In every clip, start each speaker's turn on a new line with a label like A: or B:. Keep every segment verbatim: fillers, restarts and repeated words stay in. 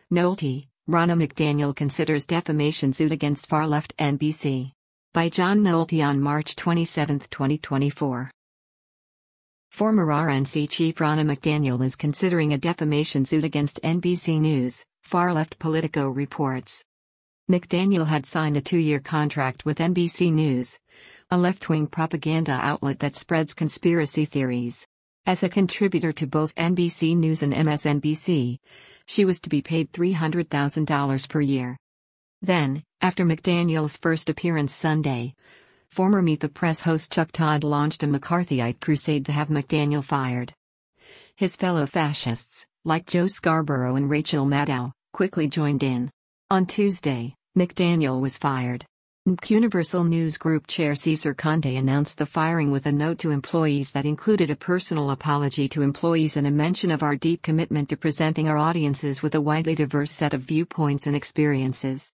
A: Nolte, Ronna McDaniel considers defamation suit against far-left N B C. By John Nolte on March twenty-seventh, twenty twenty-four. Former R N C chief Ronna McDaniel is considering a defamation suit against N B C News, far-left Politico reports. McDaniel had signed a two-year contract with N B C News, a left-wing propaganda outlet that spreads conspiracy theories. As a contributor to both N B C News and M S N B C, she was to be paid three hundred thousand dollars per year. Then, after McDaniel's first appearance Sunday, former Meet the Press host Chuck Todd launched a McCarthyite crusade to have McDaniel fired. His fellow fascists, like Joe Scarborough and Rachel Maddow, quickly joined in. On Tuesday, McDaniel was fired. Universal News Group chair Cesar Conde announced the firing with a note to employees that included a personal apology to employees and a mention of our deep commitment to presenting our audiences with a widely diverse set of viewpoints and experiences.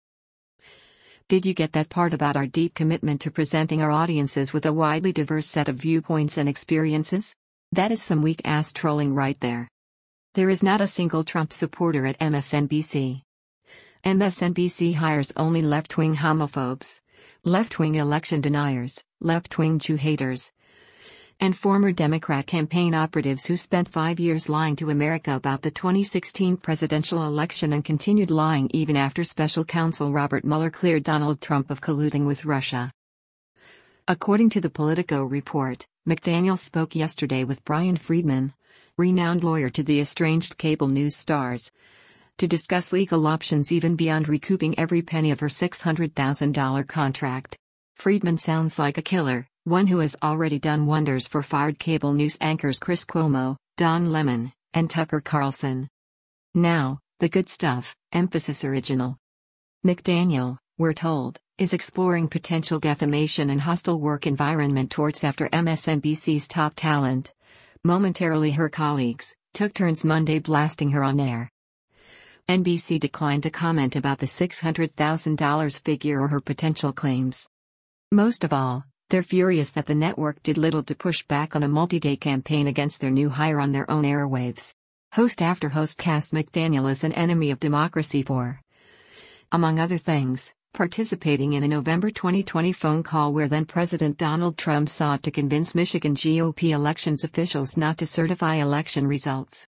A: Did you get that part about our deep commitment to presenting our audiences with a widely diverse set of viewpoints and experiences? That is some weak-ass trolling right there. There is not a single Trump supporter at M S N B C. M S N B C hires only left-wing homophobes, left-wing election deniers, left-wing Jew haters, and former Democrat campaign operatives who spent five years lying to America about the twenty sixteen presidential election and continued lying even after special counsel Robert Mueller cleared Donald Trump of colluding with Russia. According to the Politico report, McDaniel spoke yesterday with Brian Friedman, renowned lawyer to the estranged cable news stars, to discuss legal options even beyond recouping every penny of her six hundred thousand dollars contract. Friedman sounds like a killer, one who has already done wonders for fired cable news anchors Chris Cuomo, Don Lemon, and Tucker Carlson. Now, the good stuff, emphasis original. McDaniel, we're told, is exploring potential defamation and hostile work environment torts after M S N B C's top talent, momentarily her colleagues, took turns Monday blasting her on air. N B C declined to comment about the six hundred thousand dollars figure or her potential claims. Most of all, they're furious that the network did little to push back on a multi-day campaign against their new hire on their own airwaves. Host after host cast McDaniel as an enemy of democracy for, among other things, participating in a November twenty twenty phone call where then-President Donald Trump sought to convince Michigan G O P elections officials not to certify election results.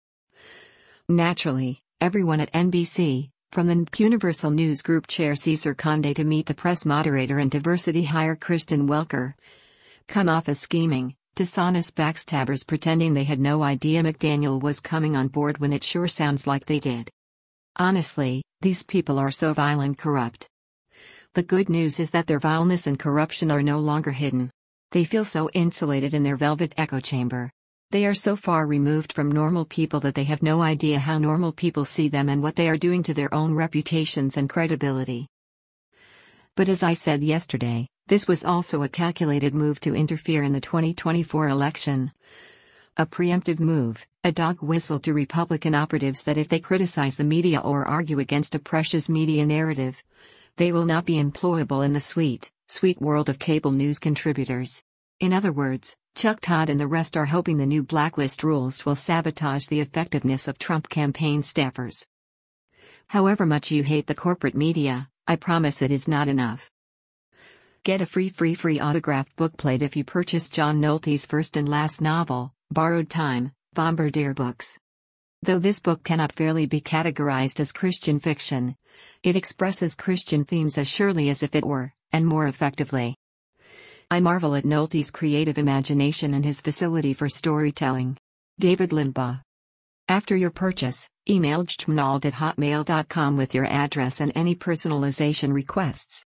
A: Naturally, everyone at N B C, from the Universal News Group chair Cesar Conde to Meet the Press moderator and diversity hire Kristen Welker, come off as scheming, dishonest backstabbers pretending they had no idea McDaniel was coming on board when it sure sounds like they did. Honestly, these people are so vile and corrupt. The good news is that their vileness and corruption are no longer hidden. They feel so insulated in their velvet echo chamber. They are so far removed from normal people that they have no idea how normal people see them and what they are doing to their own reputations and credibility. But as I said yesterday, this was also a calculated move to interfere in the twenty twenty-four election. A preemptive move, a dog whistle to Republican operatives that if they criticize the media or argue against a precious media narrative, they will not be employable in the sweet, sweet world of cable news contributors. In other words, Chuck Todd and the rest are hoping the new blacklist rules will sabotage the effectiveness of Trump campaign staffers. However much you hate the corporate media, I promise it is not enough. Get a free free free autographed bookplate if you purchase John Nolte's first and last novel, Borrowed Time, Bombardier Books. Though this book cannot fairly be categorized as Christian fiction, it expresses Christian themes as surely as if it were, and more effectively. I marvel at Nolte's creative imagination and his facility for storytelling. David Limbaugh. After your purchase, email jtmnald at hotmail dot com with your address and any personalization requests.